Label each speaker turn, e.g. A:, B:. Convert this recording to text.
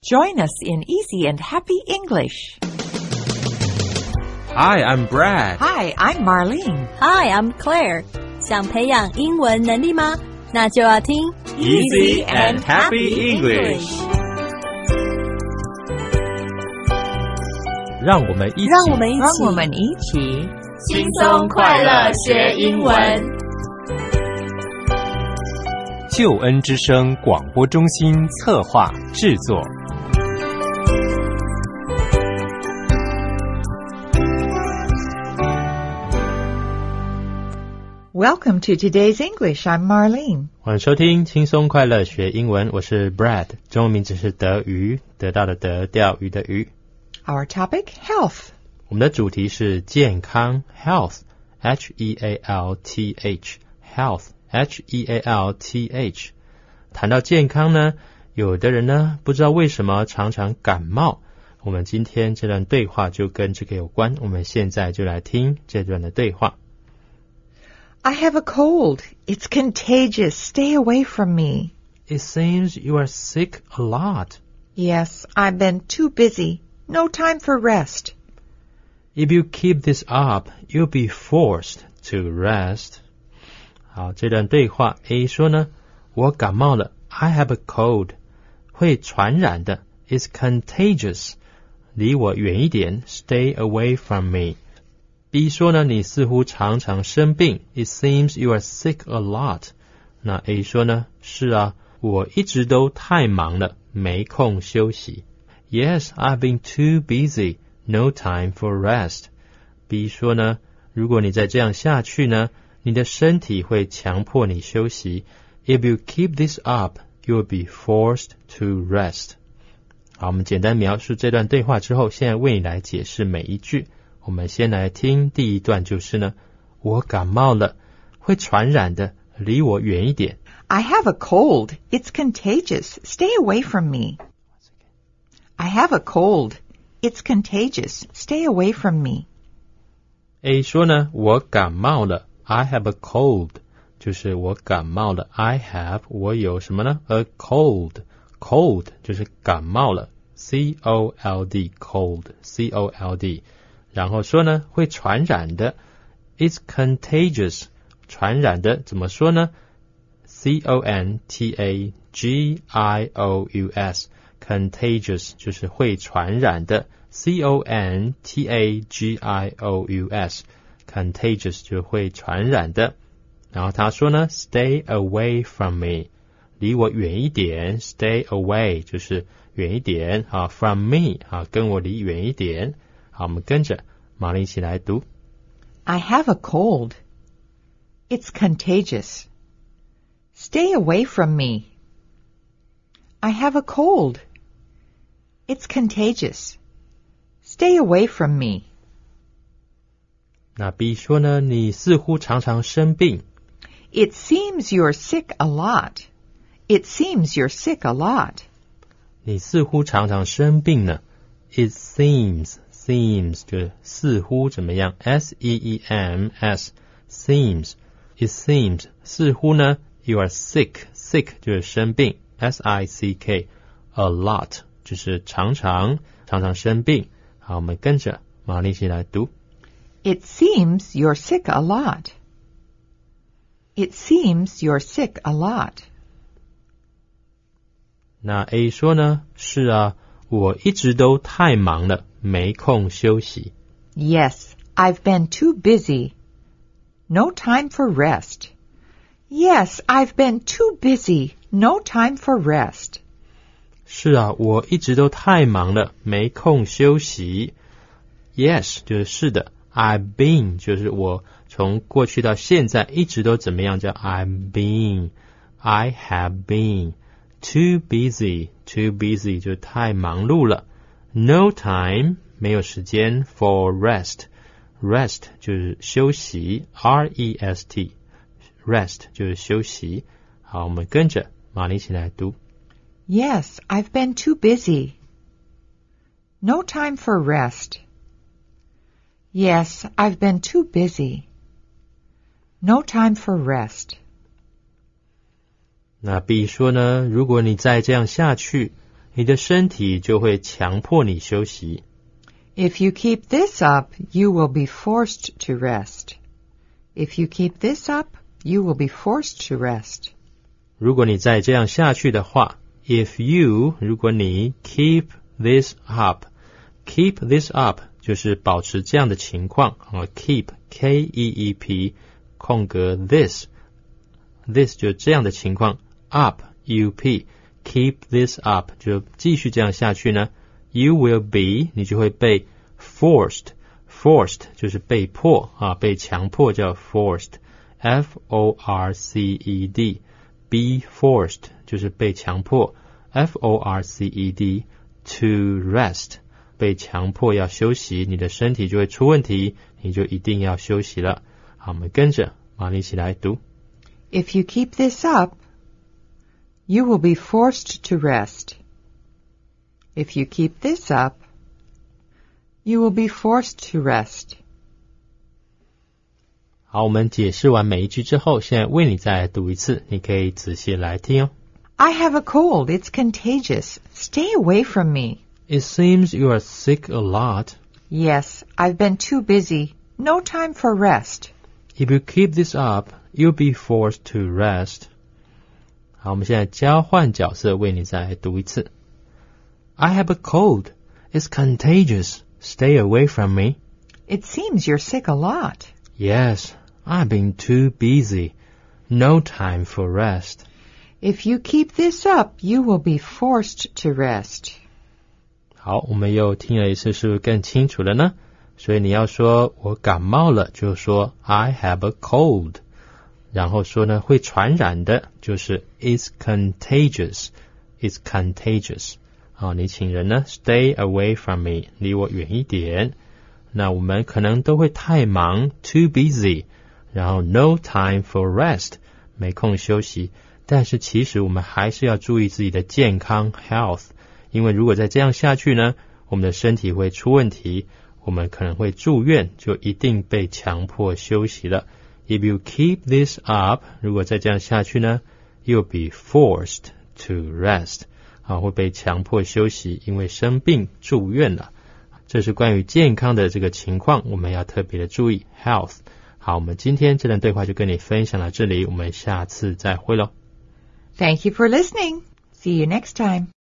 A: Join us in easy and happy English.
B: Hi, I'm Brad.
A: Hi, I'm Marlene.
C: Hi, I'm Claire. 想培养英文能力吗？那就要听
B: Easy and Happy English. 让我们一起
C: 轻松快乐学英文。
B: 救恩之声广播中心策划制作。
A: Welcome to today's English. I'm Marlene.
B: 欢迎收听轻松快乐学英文，我是 Brad， 中文名字是德鱼，得到的得，钓鱼的鱼。
A: Our topic, health.
B: 我们的主题是健康 health, H-E-A-L-T-H, health, H-E-A-L-T-H. 谈到健康呢，有的人呢不知道为什么常常感冒。我们今天这段对话就跟这个有关，我们现在就来听这段的对话。
A: I have a cold. It's contagious. Stay away from me.
B: It seems you are sick a lot.
A: Yes, I've been too busy. No time for rest.
B: If you keep this up, you'll be forced to rest. 好，这段对话 A 说呢，我感冒了 I have a cold. 会传染的 It's contagious. 离我远一点 Stay away from me. B 说呢，你似乎常常生病 It seems you are sick a lot. 那 A 说呢，是啊，我一直都太忙了，没空休息。Yes, I've been too busy. No time for rest. B 说呢，如果你再这样下去呢，你的身体会强迫你休息。If you keep this up, you'll be forced to rest. 好，我们简单描述这段对话之后，现在为你来解释每一句。我们先来听第一段，就是呢，我感冒了，会传染的，离我远一点。
A: I have a cold. It's contagious. Stay away from me. I have a cold. It's contagious. Stay away from me.
B: A 说呢，我感冒了 I have a cold. 就是我感冒了 I have 我有什么呢 A cold. Cold 就是感冒了 C-O-L-D cold C-O-L-D 然后说呢会传染的 It's contagious 传染的怎么说呢 C-O-N-T-A-G-I-O-U-S Contagious 就是会传染的 C-O-N-T-A-G-I-O-U-S Contagious 就会传染的然后他说呢 Stay away from me 离我远一点 Stay away 就是远一点from me 跟我离远一点好我们跟着马上一起来读
A: I have a cold. It's contagious. Stay away from me. I have a cold. It's contagious. Stay away from me.
B: 那 B 说呢你似乎常常生病
A: It seems you're sick a lot. It seems you're sick a lot.
B: 你似乎常常生病呢 It seems 就是似乎怎么样 S-E-E-M-S Seems It seems 似乎呢 You are sick 就是生病 S-I-C-K A lot 就是常常生病好我们跟着马上一起来读
A: It seems you're sick a lot. It seems you're sick a lot.
B: 那 A 说呢是啊我一直都太忙了没空休息
A: Yes, I've been too busy. No time for rest. Yes, I've been too busy. No time for rest.
B: 是啊我一直都太忙了没空休息 Yes 就是是的I've been 就是我从过去到现在一直都怎么样叫 I've been I have been too busy 就太忙碌了 no time 没有时间 for rest 就是休息 R-E-S-T rest 就是休息好我们跟着马上一起来读
A: Yes, I've been too busy. No time for rest. Yes, I've been too busy. No time for rest.
B: 那 B 说呢，如果你再这样下去， 你的身体就会强迫你休息。
A: If you keep this up, you will be forced to rest. If you keep this up, you will be forced to rest.
B: 如果你再这样下去的话 if you 如果你 keep this up keep this up 就是保持这样的情况keep K-E-E-P 空格 this 就这样的情况 up U-P keep this up 就继续这样下去呢 you will be 你就会被 forced 就是被迫被强迫叫 forced F-O-R-C-E-D be forced 就是被强迫 F-O-R-C-E-D to rest 被强迫要休息，你的身体就会出问题，你就一定要休息了。好，我们跟着马上一起来读
A: If you keep this up, you will be forced to rest. If you keep this up, you will be forced to rest.
B: 好，我们解释完每一句之后，现在为你再来读一次，你可以仔细来听哦。
A: I have a cold. It's contagious. Stay away from me.
B: It seems you are sick a lot.
A: Yes, I've been too busy. No time for rest.
B: If you keep this up, you'll be forced to rest. 好，我们现在交换角色，为你再来读一次。I have a cold. It's contagious. Stay away from me.
A: It seems you're sick a lot.
B: Yes, I've been too busy. No time for rest.
A: If you keep this up, you will be forced to rest.
B: 好，我们又听了一次，是不是更清楚了呢？所以你要说我感冒了，就说 I have a cold。然后说呢，会传染的，就是 it's contagious。It's contagious。好，你请人呢 stay away from me， 离我远一点。那我们可能都会太忙 too busy， 然后 no time for rest， 没空休息。但是其实我们还是要注意自己的健康 health， 因为如果再这样下去呢，我们的身体会出问题，我们可能会住院，就一定被强迫休息了。If you keep this up， 如果再这样下去呢， you'll be forced to rest， 会被强迫休息，因为生病住院了。这是关于健康的这个情况，我们要特别的注意 health。 好，我们今天这段对话就跟你分享到这里，我们下次再会咯。
A: Thank you for listening. See you next time.